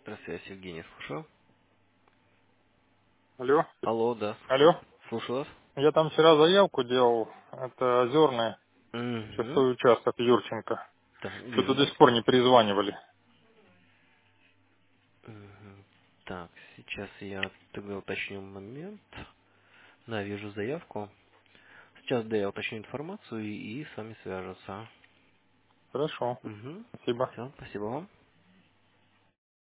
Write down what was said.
Здравствуйте, Евгений, слушаю. Алло, Алло, да, алло. слушаю вас. Я там вчера заявку делал. Это Озерный, Угу. шестой участок Юрченко. Да, Что-то вижу, до да. сих пор не перезванивали. Мгм. Так, сейчас я тогда уточню момент. Да, вижу заявку. Сейчас, да, я уточню информацию и с вами свяжутся. Хорошо, Угу. спасибо. Все, спасибо вам.